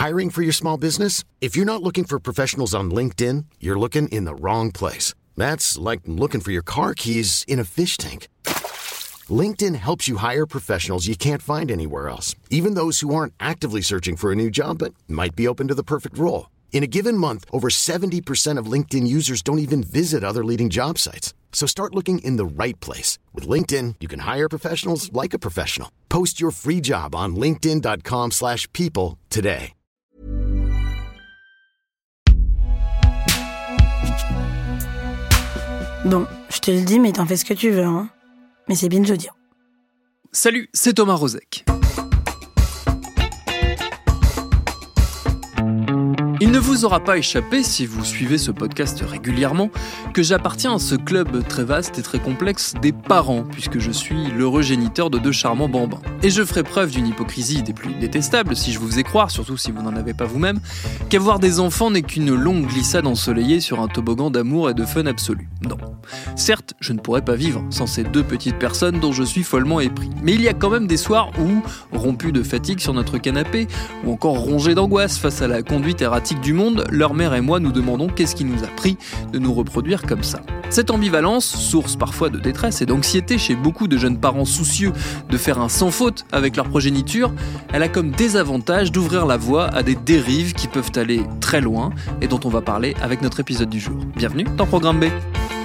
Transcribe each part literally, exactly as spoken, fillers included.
Hiring for your small business? If you're not looking for professionals on LinkedIn, you're looking in the wrong place. That's like looking for your car keys in a fish tank. LinkedIn helps you hire professionals you can't find anywhere else, even those who aren't actively searching for a new job but might be open to the perfect role. In a given month, over seventy percent of LinkedIn users don't even visit other leading job sites. So start looking in the right place. With LinkedIn, you can hire professionals like a professional. Post your free job on linkedin dot com slash people today. Bon, je te le dis, mais t'en fais ce que tu veux, hein. Mais c'est binge audio. Salut, c'est Thomas Rozek. Il ne vous aura pas échappé, si vous suivez ce podcast régulièrement, que j'appartiens à ce club très vaste et très complexe des parents, puisque je suis l'heureux géniteur de deux charmants bambins. Et je ferai preuve d'une hypocrisie des plus détestables, si je vous faisais croire, surtout si vous n'en avez pas vous-même, qu'avoir des enfants n'est qu'une longue glissade ensoleillée sur un toboggan d'amour et de fun absolu. Non. Certes, je ne pourrais pas vivre sans ces deux petites personnes dont je suis follement épris. Mais il y a quand même des soirs où, rompus de fatigue sur notre canapé, ou encore rongés d'angoisse face à la conduite erratique du monde, leur mère et moi nous demandons qu'est-ce qui nous a pris de nous reproduire comme ça. Cette ambivalence, source parfois de détresse et d'anxiété chez beaucoup de jeunes parents soucieux de faire un sans faute avec leur progéniture, elle a comme désavantage d'ouvrir la voie à des dérives qui peuvent aller très loin et dont on va parler avec notre épisode du jour. Bienvenue dans Programme B.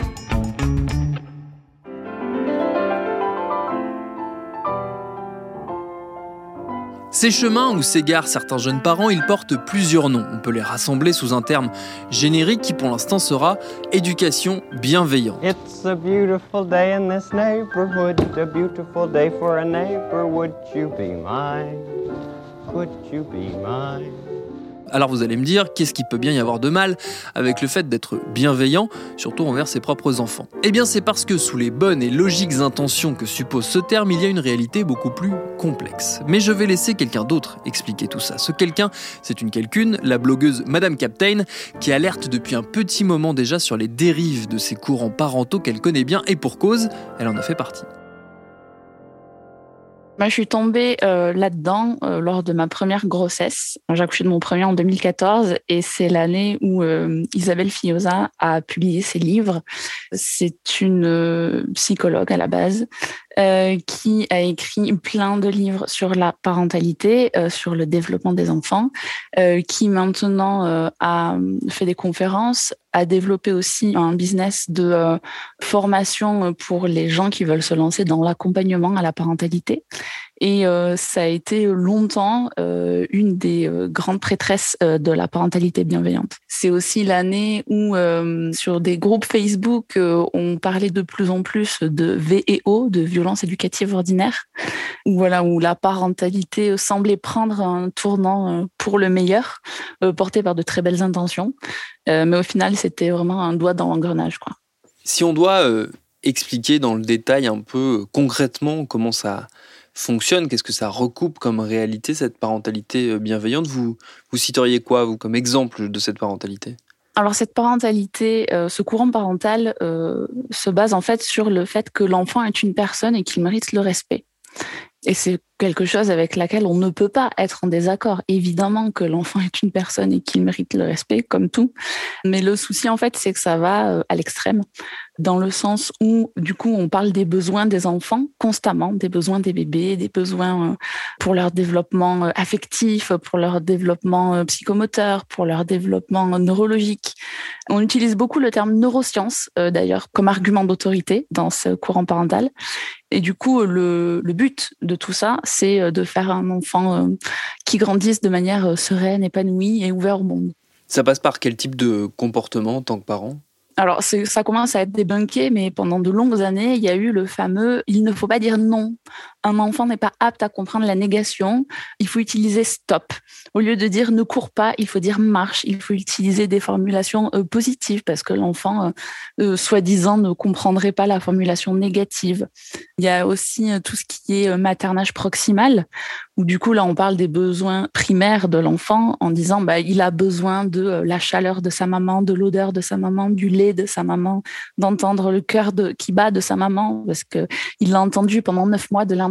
Ces chemins où s'égarent certains jeunes parents, ils portent plusieurs noms. On peut les rassembler sous un terme générique qui pour l'instant sera « éducation bienveillante ». It's a beautiful day in this neighborhood, a beautiful day for a neighbor. Would you be mine? Could you be mine? Alors vous allez me dire, qu'est-ce qu'il peut bien y avoir de mal avec le fait d'être bienveillant, surtout envers ses propres enfants ? Eh bien c'est parce que sous les bonnes et logiques intentions que suppose ce terme, il y a une réalité beaucoup plus complexe. Mais je vais laisser quelqu'un d'autre expliquer tout ça. Ce quelqu'un, c'est une quelqu'une, la blogueuse Madame Captain, qui alerte depuis un petit moment déjà sur les dérives de ces courants parentaux qu'elle connaît bien, et pour cause, elle en a fait partie. Moi, je suis tombée euh, là-dedans euh, lors de ma première grossesse. J'ai accouché de mon premier en deux mille quatorze et c'est l'année où euh, Isabelle Fioza a publié ses livres. C'est une euh, psychologue à la base euh, qui a écrit plein de livres sur la parentalité, euh, sur le développement des enfants, euh, qui maintenant euh, a fait des conférences, a développé aussi un business de euh, formation pour les gens qui veulent se lancer dans l'accompagnement à la parentalité. Et euh, ça a été longtemps euh, une des euh, grandes prêtresses euh, de la parentalité bienveillante. C'est aussi l'année où euh, sur des groupes Facebook, euh, on parlait de plus en plus de V E O, de violence éducative ordinaire, où, voilà, où la parentalité semblait prendre un tournant euh, pour le meilleur, euh, porté par de très belles intentions. Euh, mais au final, c'était vraiment un doigt dans l'engrenage, quoi. Si on doit euh, expliquer dans le détail un peu euh, concrètement comment ça fonctionne, qu'est-ce que ça recoupe comme réalité, cette parentalité bienveillante, vous, vous citeriez quoi, vous, comme exemple de cette parentalité ? Alors, cette parentalité, euh, ce courant parental euh, se base en fait sur le fait que l'enfant est une personne et qu'il mérite le respect. Et c'est quelque chose avec laquelle on ne peut pas être en désaccord. Évidemment que l'enfant est une personne et qu'il mérite le respect, comme tout. Mais le souci, en fait, c'est que ça va à l'extrême, dans le sens où, du coup, on parle des besoins des enfants constamment, des besoins des bébés, des besoins pour leur développement affectif, pour leur développement psychomoteur, pour leur développement neurologique. On utilise beaucoup le terme neurosciences, d'ailleurs, comme argument d'autorité dans ce courant parental. Et du coup, le, le but de tout ça, c'est de faire un enfant qui grandisse de manière sereine, épanouie et ouvert au monde. Ça passe par quel type de comportement en tant que parent ? Alors, c'est, ça commence à être débunké, mais pendant de longues années, il y a eu le fameux « il ne faut pas dire non ». Un enfant n'est pas apte à comprendre la négation, il faut utiliser « stop ». Au lieu de dire « ne cours pas », il faut dire « marche ». Il faut utiliser des formulations euh, positives parce que l'enfant, euh, euh, soi-disant, ne comprendrait pas la formulation négative. Il y a aussi euh, tout ce qui est euh, maternage proximal, où du coup, là, on parle des besoins primaires de l'enfant en disant bah, il a besoin de euh, la chaleur de sa maman, de l'odeur de sa maman, du lait de sa maman, d'entendre le cœur de, qui bat de sa maman, parce qu'il l'a entendu pendant neuf mois de l'intérieur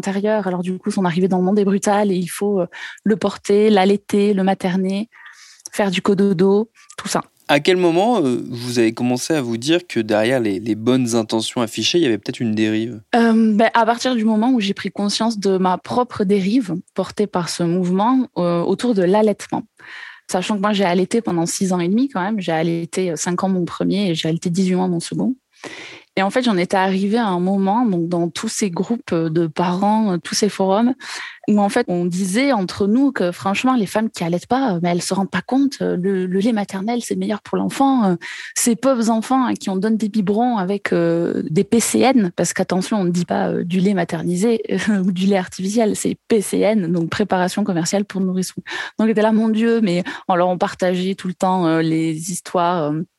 l'intérieur. Alors du coup, son arrivée dans le monde est brutale et il faut le porter, l'allaiter, le materner, faire du cododo, tout ça. À quel moment euh, vous avez commencé à vous dire que derrière les, les bonnes intentions affichées, il y avait peut-être une dérive ? euh, ben, À partir du moment où j'ai pris conscience de ma propre dérive portée par ce mouvement euh, autour de l'allaitement. Sachant que moi, j'ai allaité pendant six ans et demi quand même. J'ai allaité cinq ans mon premier et j'ai allaité dix-huit mois mon second. Et en fait, j'en étais arrivée à un moment, donc dans tous ces groupes de parents, tous ces forums, où en fait, on disait entre nous que franchement, les femmes qui allaitent pas, mais elles se rendent pas compte, le, le lait maternel, c'est meilleur pour l'enfant. Ces pauvres enfants à qui on donne des biberons avec euh, des P C N, parce qu'attention, on ne dit pas euh, du lait maternisé euh, ou du lait artificiel, c'est P C N, donc préparation commerciale pour nourrissons. Donc, j'étais là, mon Dieu, mais alors on partageait tout le temps euh, les histoires euh,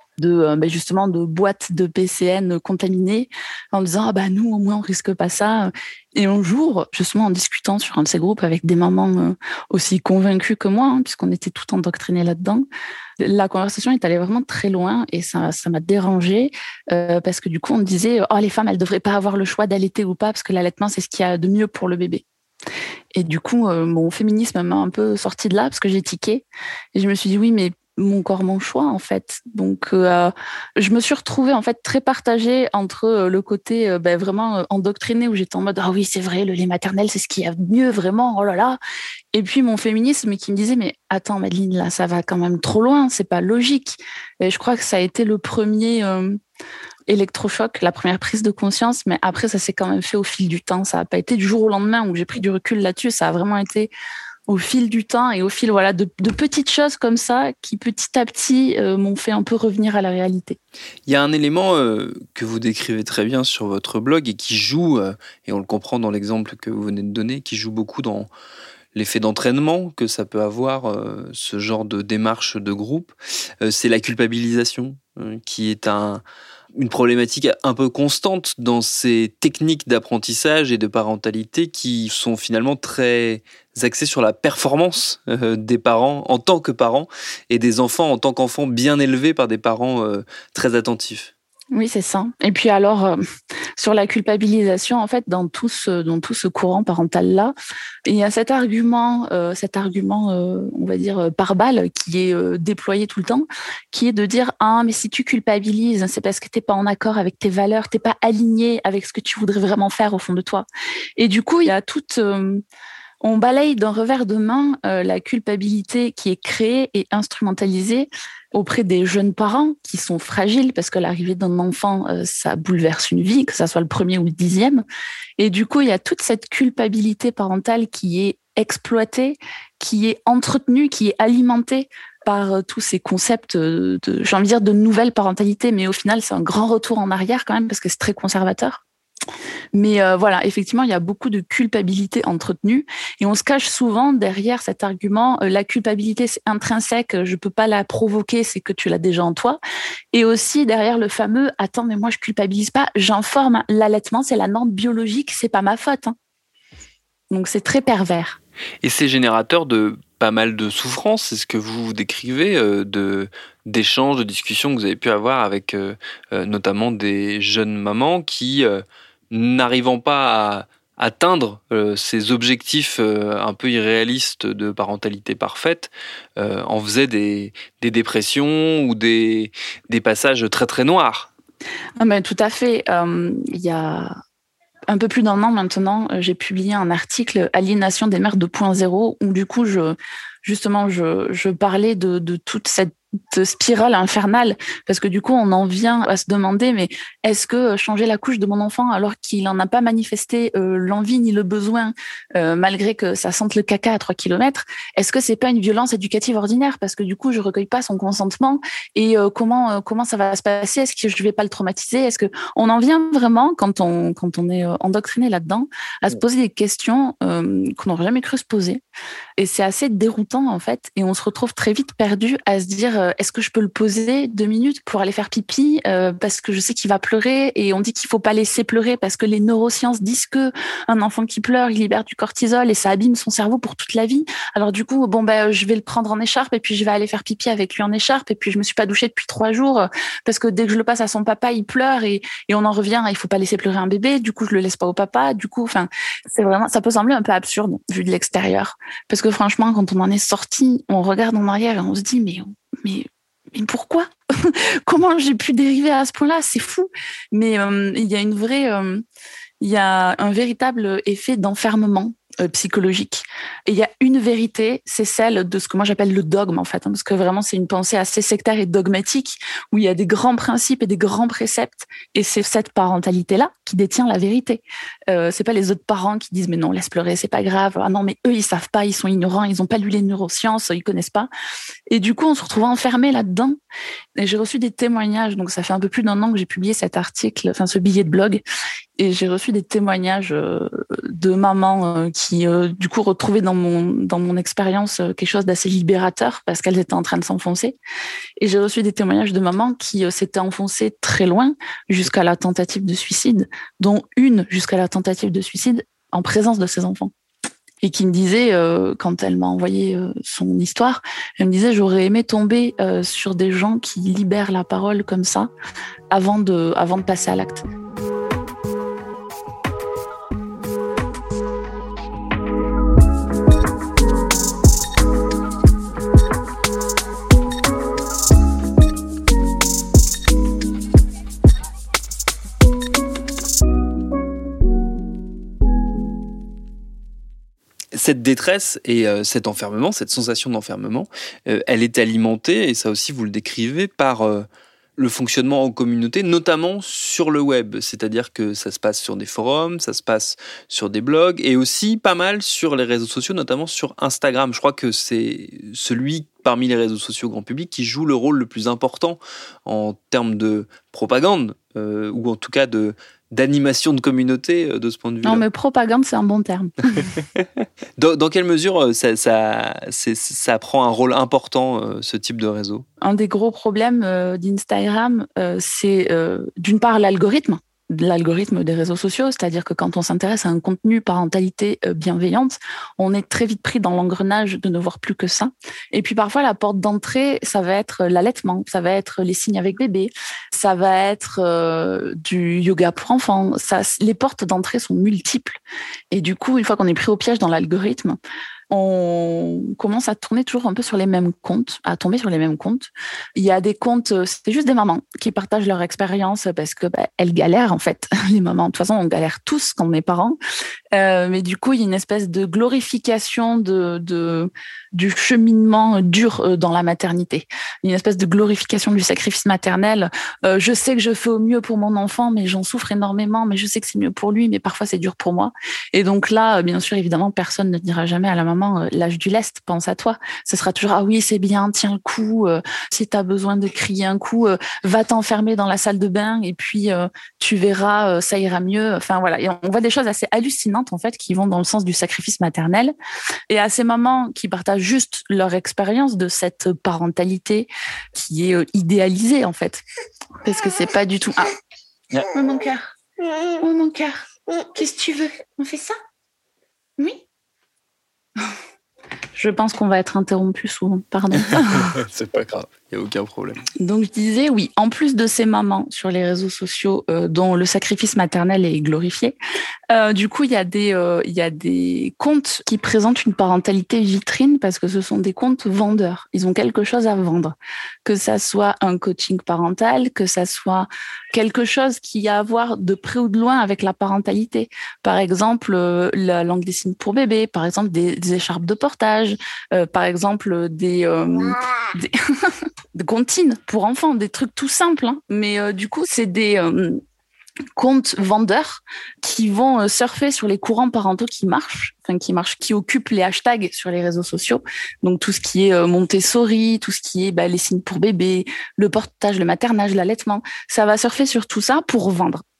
de ben justement de boîtes de P C N contaminées en disant ah bah nous au moins on risque pas ça. Et un jour, justement en discutant sur un de ces groupes avec des mamans aussi convaincues que moi, hein, puisqu'on était toutes endoctrinées là-dedans, la conversation est allée vraiment très loin et ça ça m'a dérangée euh, parce que du coup on me disait oh les femmes elles devraient pas avoir le choix d'allaiter ou pas parce que l'allaitement c'est ce qu'il y a de mieux pour le bébé. Et du coup euh, mon féminisme m'a un peu sorti de là parce que j'ai tiqué et je me suis dit oui mais mon corps, mon choix, en fait. Donc, euh, je me suis retrouvée, en fait, très partagée entre le côté euh, ben, vraiment endoctriné où j'étais en mode « Ah oui, c'est vrai, le lait maternel, c'est ce qu'il y a de mieux, vraiment, oh là là !» Et puis, mon féminisme qui me disait « Mais attends, Madeleine, là, ça va quand même trop loin, c'est pas logique. » Et je crois que ça a été le premier euh, électrochoc, la première prise de conscience, mais après, ça s'est quand même fait au fil du temps. Ça n'a pas été du jour au lendemain où j'ai pris du recul là-dessus, ça a vraiment été au fil du temps et au fil voilà de, de petites choses comme ça qui petit à petit euh, m'ont fait un peu revenir à la réalité. Il y a un élément euh, que vous décrivez très bien sur votre blog et qui joue, euh, et on le comprend dans l'exemple que vous venez de donner, qui joue beaucoup dans l'effet d'entraînement que ça peut avoir, euh, ce genre de démarche de groupe, euh, c'est la culpabilisation, euh, qui est un... une problématique un peu constante dans ces techniques d'apprentissage et de parentalité qui sont finalement très axées sur la performance euh, des parents en tant que parents et des enfants en tant qu'enfants bien élevés par des parents euh, très attentifs. Oui, c'est ça. Et puis alors, euh, sur la culpabilisation, en fait, dans tout ce, dans tout ce courant parental-là, il y a cet argument, euh, cet argument, euh, on va dire, par balle, qui est euh, déployé tout le temps, qui est de dire « Ah, mais si tu culpabilises, c'est parce que t'es pas en accord avec tes valeurs, t'es pas aligné avec ce que tu voudrais vraiment faire au fond de toi. » Et du coup, il y a toute... Euh, on balaye d'un revers de main euh, la culpabilité qui est créée et instrumentalisée auprès des jeunes parents qui sont fragiles parce que l'arrivée d'un enfant, euh, ça bouleverse une vie, que ça soit le premier ou le dixième. Et du coup, il y a toute cette culpabilité parentale qui est exploitée, qui est entretenue, qui est alimentée par euh, tous ces concepts de, de, j'ai envie de dire, de nouvelle parentalité. Mais au final, c'est un grand retour en arrière quand même parce que c'est très conservateur. Mais euh, voilà, effectivement, il y a beaucoup de culpabilité entretenue et on se cache souvent derrière cet argument euh, la culpabilité, c'est intrinsèque, je peux pas la provoquer, c'est que tu l'as déjà en toi. Et aussi derrière le fameux « Attends, mais moi, je culpabilise pas, j'informe, l'allaitement, c'est la norme biologique, c'est pas ma faute. Hein. » Donc, c'est très pervers. Et c'est générateur de pas mal de souffrances, c'est ce que vous décrivez, euh, de, d'échanges, de discussions que vous avez pu avoir avec euh, euh, notamment des jeunes mamans qui... Euh, n'arrivant pas à atteindre euh, ces objectifs euh, un peu irréalistes de parentalité parfaite, euh, en faisaient des, des dépressions ou des, des passages très très noirs. Ah ben, tout à fait. Euh, il y a un peu plus d'un an maintenant, j'ai publié un article « Aliénation des mères deux point zéro » où du coup, je, justement, je, je parlais de, de toute cette spirale infernale parce que du coup on en vient à se demander mais est-ce que changer la couche de mon enfant alors qu'il n'en a pas manifesté euh, l'envie ni le besoin euh, malgré que ça sente le caca à trois kilomètres, est-ce que c'est pas une violence éducative ordinaire parce que du coup je recueille pas son consentement et euh, comment euh, comment ça va se passer, est-ce que je vais pas le traumatiser, est-ce que on en vient vraiment quand on quand on est euh, endoctriné là-dedans à se poser des questions euh, qu'on n'aurait jamais cru se poser et c'est assez déroutant temps, en fait, et on se retrouve très vite perdu à se dire euh, est-ce que je peux le poser deux minutes pour aller faire pipi euh, parce que je sais qu'il va pleurer, et on dit qu'il faut pas laisser pleurer parce que les neurosciences disent que un enfant qui pleure, il libère du cortisol et ça abîme son cerveau pour toute la vie. Alors du coup, bon ben, je vais le prendre en écharpe et puis je vais aller faire pipi avec lui en écharpe, et puis je me suis pas douchée depuis trois jours parce que dès que je le passe à son papa, il pleure, et, et on en revient, il faut pas laisser pleurer un bébé. Du coup, je le laisse pas au papa. Du coup, enfin, c'est vraiment, ça peut sembler un peu absurde vu de l'extérieur. Parce que franchement, quand on en est sorti, on regarde en arrière et on se dit, mais, mais, mais pourquoi? Comment j'ai pu dériver à ce point-là? C'est fou. Mais euh, il y a une vraie, euh, il y a un véritable effet d'enfermement euh, psychologique. Et il y a une vérité, c'est celle de ce que moi j'appelle le dogme, en fait, hein, parce que vraiment c'est une pensée assez sectaire et dogmatique, où il y a des grands principes et des grands préceptes, et c'est cette parentalité-là qui détient la vérité. Euh, c'est pas les autres parents qui disent mais non, laisse pleurer, c'est pas grave. Ah non, mais eux ils savent pas, ils sont ignorants, ils ont pas lu les neurosciences, ils connaissent pas. Et du coup on se retrouve enfermé là-dedans. Et j'ai reçu des témoignages, donc ça fait un peu plus d'un an que j'ai publié cet article, enfin ce billet de blog, et j'ai reçu des témoignages euh, de mamans euh, qui euh, du coup retrouvaient dans mon dans mon expérience euh, quelque chose d'assez libérateur parce qu'elles étaient en train de s'enfoncer. Et j'ai reçu des témoignages de mamans qui euh, s'étaient enfoncées très loin jusqu'à la tentative de suicide, dont une jusqu'à la tentative de suicide en présence de ses enfants. Et qui me disait, euh, quand elle m'a envoyé euh, son histoire, elle me disait, j'aurais aimé tomber euh, sur des gens qui libèrent la parole comme ça avant de, avant de passer à l'acte. Cette détresse et euh, cet enfermement, cette sensation d'enfermement, euh, elle est alimentée, et ça aussi vous le décrivez, par euh, le fonctionnement en communauté, notamment sur le web. C'est-à-dire que ça se passe sur des forums, ça se passe sur des blogs, et aussi pas mal sur les réseaux sociaux, notamment sur Instagram. Je crois que c'est celui parmi les réseaux sociaux grand public qui joue le rôle le plus important en termes de propagande, euh, ou en tout cas de d'animation de communauté de ce point de vue. Non, mais propagande, c'est un bon terme. dans, dans quelle mesure ça, ça, c'est, ça prend un rôle important, ce type de réseau? Un des gros problèmes d'Instagram, c'est d'une part l'algorithme. L'algorithme des réseaux sociaux, c'est-à-dire que quand on s'intéresse à un contenu parentalité bienveillante, on est très vite pris dans l'engrenage de ne voir plus que ça. Et puis parfois, la porte d'entrée, ça va être l'allaitement, ça va être les signes avec bébé, ça va être euh, du yoga pour enfants. Ça, les portes d'entrée sont multiples. Et du coup, une fois qu'on est pris au piège dans l'algorithme, on commence à tourner toujours un peu sur les mêmes comptes, à tomber sur les mêmes comptes. Il y a des comptes, c'est juste des mamans qui partagent leur expérience parce que bah, elles galèrent en fait. Les mamans, de toute façon, on galère tous quand on est parents. Euh, mais du coup, il y a une espèce de glorification de, de du cheminement dur dans la maternité. Une espèce de glorification du sacrifice maternel. Euh, je sais que je fais au mieux pour mon enfant, mais j'en souffre énormément. Mais je sais que c'est mieux pour lui, mais parfois c'est dur pour moi. Et donc là, bien sûr, évidemment, personne ne dira jamais à la maman, euh, l'âge du lest, pense à toi. Ce sera toujours, ah oui, c'est bien, tiens le coup. Euh, si t'as besoin de crier un coup, euh, va t'enfermer dans la salle de bain et puis euh, tu verras, euh, ça ira mieux. Enfin voilà, et on voit des choses assez hallucinantes en fait qui vont dans le sens du sacrifice maternel. Et à ces mamans qui partagent juste leur expérience de cette parentalité qui est euh, idéalisée en fait, parce que c'est pas du tout. Ah, oh mon cœur, oh mon cœur, qu'est-ce que tu veux? On fait ça? Oui. Je pense qu'on va être interrompu souvent, pardon. C'est pas grave, il n'y a aucun problème. Donc je disais, oui, en plus de ces mamans sur les réseaux sociaux euh, dont le sacrifice maternel est glorifié, euh, du coup, il y a des, euh, il y a des comptes qui présentent une parentalité vitrine parce que ce sont des comptes vendeurs. Ils ont quelque chose à vendre. Que ça soit un coaching parental, que ça soit quelque chose qui a à voir de près ou de loin avec la parentalité. Par exemple, euh, la langue des signes pour bébé, par exemple, des, des écharpes de portage, euh, par exemple, des... Euh, des de comptines pour enfants, des trucs tout simples, hein. Mais euh, du coup, c'est des euh, comptes vendeurs qui vont euh, surfer sur les courants parentaux qui marchent, enfin qui marchent, qui occupent les hashtags sur les réseaux sociaux. Donc tout ce qui est euh, Montessori, tout ce qui est bah, les signes pour bébé, le portage, le maternage, l'allaitement, ça va surfer sur tout ça pour vendre.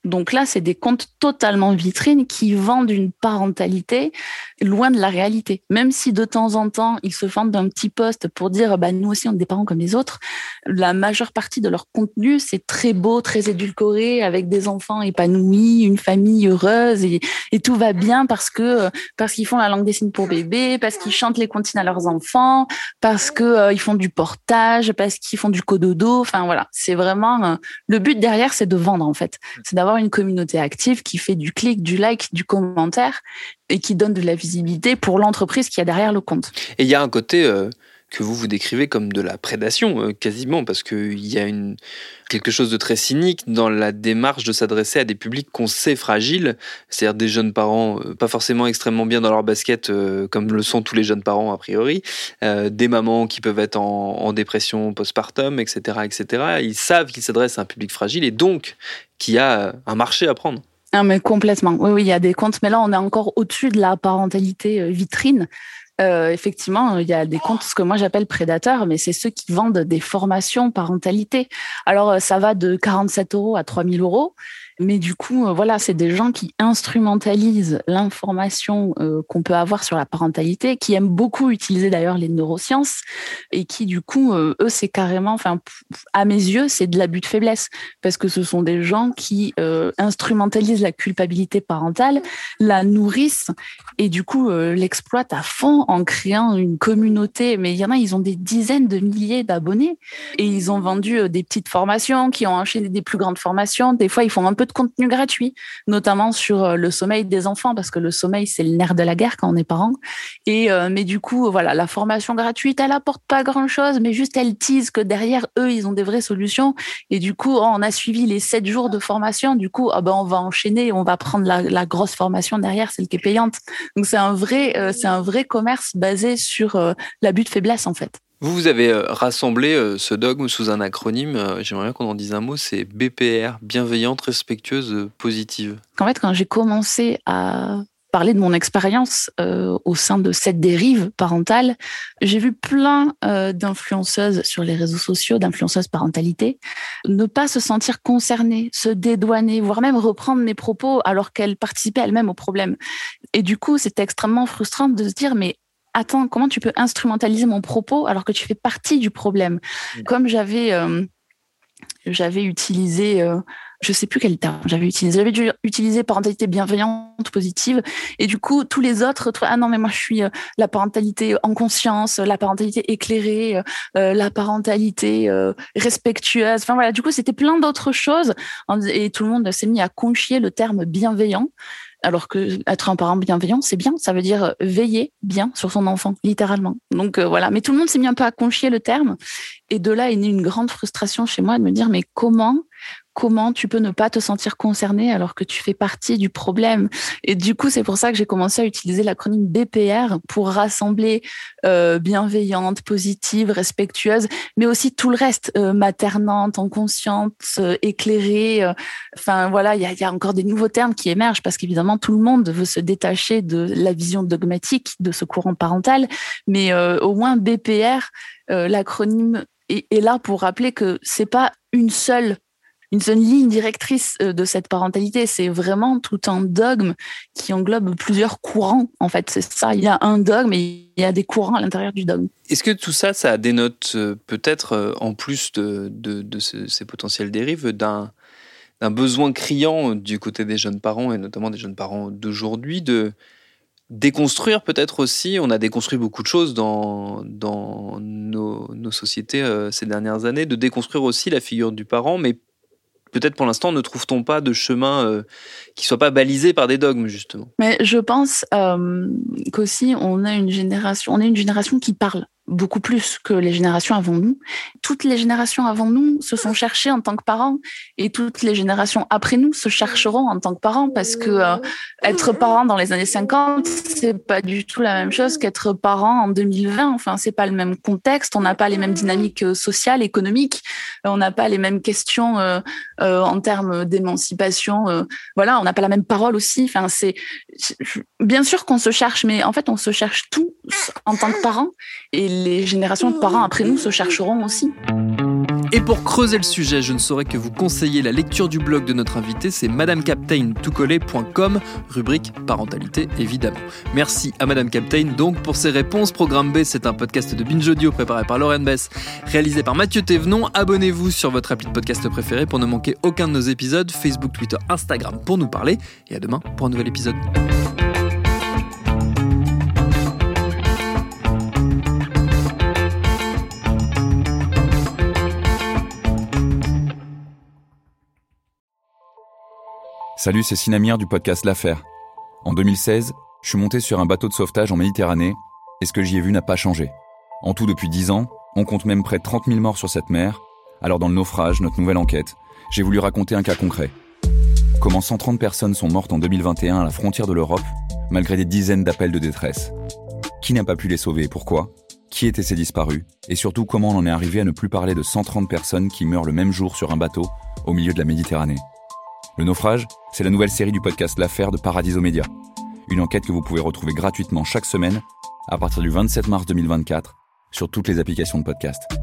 Donc là, c'est des comptes totalement vitrines qui vendent une parentalité loin de la réalité. Même si de temps en temps, ils se vendent d'un petit post pour dire bah, « nous aussi, on est des parents comme les autres », la majeure partie de leur contenu, c'est très beau, très édulcoré, avec des enfants épanouis, une famille heureuse et, et tout va bien parce que parce qu'ils font la langue des signes pour bébé, parce qu'ils chantent les comptines à leurs enfants, parce qu'ils euh, font du portage, parce qu'ils font du cododo. Enfin voilà, c'est vraiment... Euh, le but derrière, c'est de vendre en fait. C'est d'avoir une communauté active qui fait du clic, du like, du commentaire et qui donne de la visibilité pour l'entreprise qui a derrière le compte. Et il y a un côté euh, que vous vous décrivez comme de la prédation, euh, quasiment, parce qu'il y a une, quelque chose de très cynique dans la démarche de s'adresser à des publics qu'on sait fragiles, c'est-à-dire des jeunes parents euh, pas forcément extrêmement bien dans leur basket, euh, comme le sont tous les jeunes parents a priori, euh, des mamans qui peuvent être en, en dépression postpartum, et cetera, et cetera. Ils savent qu'ils s'adressent à un public fragile et donc qu'il y a un marché à prendre. Ah, mais complètement. Oui, oui, il y a des comptes, mais là, on est encore au-dessus de la parentalité vitrine. Euh, effectivement, il y a des comptes, ce que moi j'appelle prédateurs, mais c'est ceux qui vendent des formations parentalité. Alors, ça va de quarante-sept euros à trois mille euros. Mais du coup, euh, voilà, c'est des gens qui instrumentalisent l'information euh, qu'on peut avoir sur la parentalité, qui aiment beaucoup utiliser d'ailleurs les neurosciences et qui, du coup, euh, eux, c'est carrément, enfin, à mes yeux, c'est de l'abus de faiblesse parce que ce sont des gens qui euh, instrumentalisent la culpabilité parentale, la nourrissent et du coup euh, l'exploitent à fond en créant une communauté. Mais il y en a, ils ont des dizaines de milliers d'abonnés et ils ont vendu euh, des petites formations, qui ont enchaîné des plus grandes formations. Des fois, ils font un peu de contenu gratuit, notamment sur le sommeil des enfants, parce que le sommeil, c'est le nerf de la guerre quand on est parent. Et, euh, mais du coup, voilà, la formation gratuite, elle apporte pas grand-chose, mais juste elle tease que derrière eux, ils ont des vraies solutions. Et du coup, on a suivi les sept jours de formation. Du coup, ah ben, on va enchaîner, on va prendre la, la grosse formation derrière, celle qui est payante. Donc, c'est un vrai, euh, c'est un vrai commerce basé sur euh, l'abus de faiblesse, en fait. Vous, vous avez rassemblé ce dogme sous un acronyme, j'aimerais bien qu'on en dise un mot, c'est B P R, bienveillante, respectueuse, positive. En fait, quand j'ai commencé à parler de mon expérience euh, au sein de cette dérive parentale, j'ai vu plein euh, d'influenceuses sur les réseaux sociaux, d'influenceuses parentalité, ne pas se sentir concernées, se dédouaner, voire même reprendre mes propos alors qu'elles participaient elles-mêmes au problème. Et du coup, c'était extrêmement frustrant de se dire, mais attends, comment tu peux instrumentaliser mon propos alors que tu fais partie du problème ? Mmh. Comme j'avais, euh, j'avais utilisé, euh, je sais plus quel terme j'avais utilisé, j'avais dû utiliser parentalité bienveillante, positive, et du coup, tous les autres, ah non, mais moi je suis euh, la parentalité en conscience, la parentalité éclairée, euh, la parentalité euh, respectueuse, enfin voilà, du coup, c'était plein d'autres choses, et tout le monde s'est mis à conchier le terme bienveillant. Alors que être un parent bienveillant, c'est bien. Ça veut dire veiller bien sur son enfant, littéralement. Donc euh, voilà. Mais tout le monde s'est mis un peu à conchier le terme. Et de là est née une grande frustration chez moi de me dire, mais comment, comment tu peux ne pas te sentir concerné alors que tu fais partie du problème ? Et du coup, c'est pour ça que j'ai commencé à utiliser l'acronyme B P R pour rassembler euh, bienveillante, positive, respectueuse, mais aussi tout le reste, euh, maternante, en conscience, euh, éclairée. Euh, enfin voilà, il y a, y a encore des nouveaux termes qui émergent parce qu'évidemment, tout le monde veut se détacher de la vision dogmatique de ce courant parental, mais euh, au moins B P R, euh, l'acronyme est, est là pour rappeler que c'est pas une seule une seule ligne directrice de cette parentalité, c'est vraiment tout un dogme qui englobe plusieurs courants. En fait, c'est ça. Il y a un dogme et il y a des courants à l'intérieur du dogme. Est-ce que tout ça, ça dénote peut-être, en plus de, de, de ce, ces potentielles dérives, d'un, d'un besoin criant du côté des jeunes parents, et notamment des jeunes parents d'aujourd'hui, de déconstruire peut-être aussi, on a déconstruit beaucoup de choses dans, dans nos, nos sociétés euh, ces dernières années, de déconstruire aussi la figure du parent, mais peut-être pour l'instant, ne trouve-t-on pas de chemin euh, qui ne soit pas balisé par des dogmes, justement ? Mais je pense euh, qu'aussi, on a une génération, on est une génération qui parle beaucoup plus que les générations avant nous. Toutes les générations avant nous se sont cherchées en tant que parents et toutes les générations après nous se chercheront en tant que parents parce que euh, être parent dans les années cinquante, c'est pas du tout la même chose qu'être parent en deux mille vingt. Enfin, c'est pas le même contexte, on n'a pas les mêmes dynamiques sociales, économiques, on n'a pas les mêmes questions euh, euh, en termes d'émancipation. Euh, voilà, on n'a pas la même parole aussi. Enfin, c'est bien sûr qu'on se cherche, mais en fait, on se cherche tous en tant que parents et les générations de parents après nous se chercheront aussi. Et pour creuser le sujet, je ne saurais que vous conseiller la lecture du blog de notre invité, c'est madame captain tout collé point com, rubrique parentalité évidemment. Merci à Madame Captain donc pour ses réponses. Programme B, c'est un podcast de Binge Audio préparé par Lauren Bess, réalisé par Mathieu Thévenon. Abonnez-vous sur votre appli de podcast préféré pour ne manquer aucun de nos épisodes, Facebook, Twitter, Instagram pour nous parler. Et à demain pour un nouvel épisode. Salut, c'est Sinamir du podcast L'Affaire. En deux mille seize, je suis monté sur un bateau de sauvetage en Méditerranée et ce que j'y ai vu n'a pas changé. En tout, depuis dix ans, on compte même près de trente mille morts sur cette mer. Alors dans le naufrage, notre nouvelle enquête, j'ai voulu raconter un cas concret. Comment cent trente personnes sont mortes en deux mille vingt et un à la frontière de l'Europe, malgré des dizaines d'appels de détresse. Qui n'a pas pu les sauver et pourquoi ? Qui étaient ces disparus ? Et surtout, comment on en est arrivé à ne plus parler de cent trente personnes qui meurent le même jour sur un bateau au milieu de la Méditerranée ? Le naufrage, c'est la nouvelle série du podcast L'Affaire de Paradiso Média. Une enquête que vous pouvez retrouver gratuitement chaque semaine à partir du vingt-sept mars deux mille vingt-quatre sur toutes les applications de podcast.